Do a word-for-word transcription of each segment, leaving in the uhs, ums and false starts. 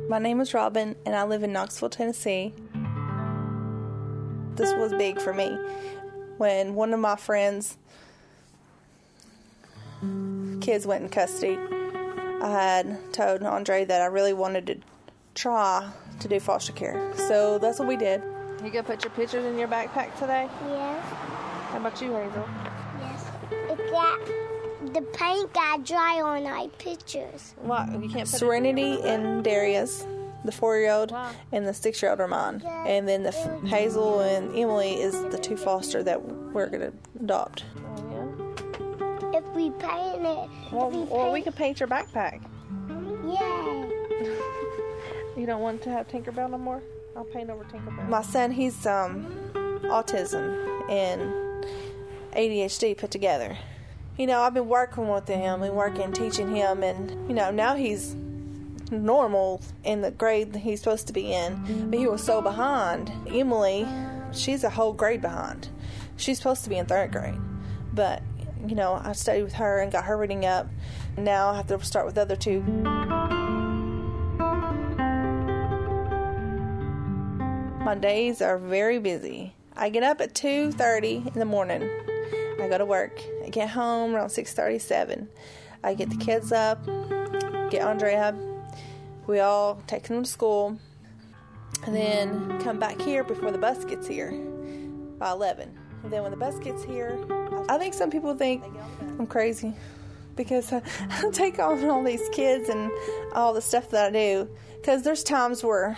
My name is Robin, and I live in Knoxville, Tennessee. This was big for me. When one of my friends' kids went in custody, I had told Andre that I really wanted to try to do foster care. So that's what we did. You gonna put your pictures in your backpack today? Yes. How about you, Hazel? Yes. It got, the paint got dry on my pictures. What? You can't put Serenity and Darius, the four-year-old, wow. and the six-year-old are mine. And then the Hazel and Emily is the two foster that we're gonna adopt. Oh, yeah? If we paint it... Well, we, well, paint, we could paint your backpack. Yay! You don't want to have Tinkerbell no more? I'll paint over Tinkerbell. My son, he's um, autism and A D H D put together. You know, I've been working with him and working, teaching him, and, you know, now he's normal in the grade that he's supposed to be in, but he was so behind. Emily, she's a whole grade behind. She's supposed to be in third grade, but, you know, I studied with her and got her reading up. Now I have to start with the other two. My days are very busy. I get up at two thirty in the morning. I go to work. I get home around six thirty, seven. I get the kids up, get Andre up. We all take them to school, and then come back here before the bus gets here by eleven. And then when the bus gets here, I think some people think I'm crazy because I, I take on all these kids and all the stuff that I do. Because there's times where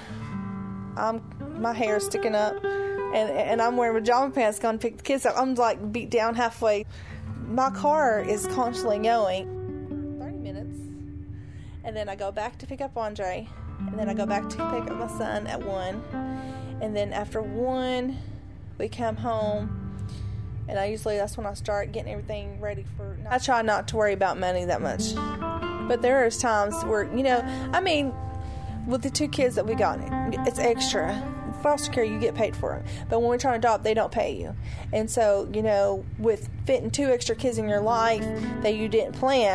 I'm my hair's sticking up, and and I'm wearing pajama pants going to pick the kids up. I'm like beat down halfway. My car is constantly going. thirty minutes, and then I go back to pick up Andre, and then I go back to pick up my son at one, and then after one, we come home, and I usually that's when I start getting everything ready for. I try not to worry about money that much, but there is times where you know, I mean, with the two kids that we got, it's extra. Foster care, you get paid for it, but when we're trying to adopt, they don't pay you. And so, you know, with fitting two extra kids in your life that you didn't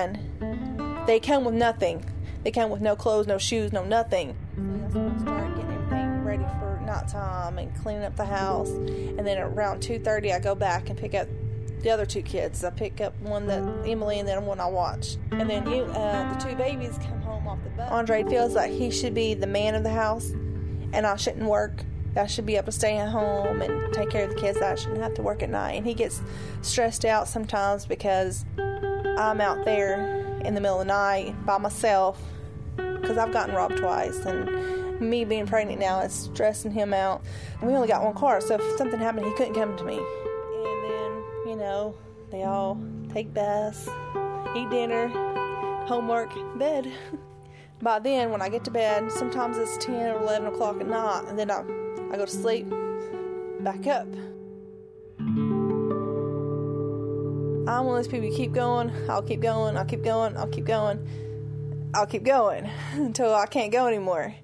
plan, they come with nothing. They come with no clothes, no shoes, no nothing. So that's when I start getting everything ready for nighttime and cleaning up the house. And then around two thirty, I go back and pick up the other two kids. I pick up one that Emily and then one I watch. And then you, uh, the two babies come home off the bus. Andre feels like he should be the man of the house, and I shouldn't work. I should be able to stay at home and take care of the kids. I shouldn't have to work at night. And he gets stressed out sometimes because I'm out there in the middle of the night by myself because I've gotten robbed twice. And me being pregnant now is stressing him out. And we only got one car, so if something happened, he couldn't come to me. And then, you know, they all take baths, eat dinner, homework, bed. By then, when I get to bed, sometimes it's ten or eleven o'clock at night, and then I, I go to sleep, back up. I'm one of those people, you keep going, I'll keep going, I'll keep going, I'll keep going, I'll keep going, until I can't go anymore.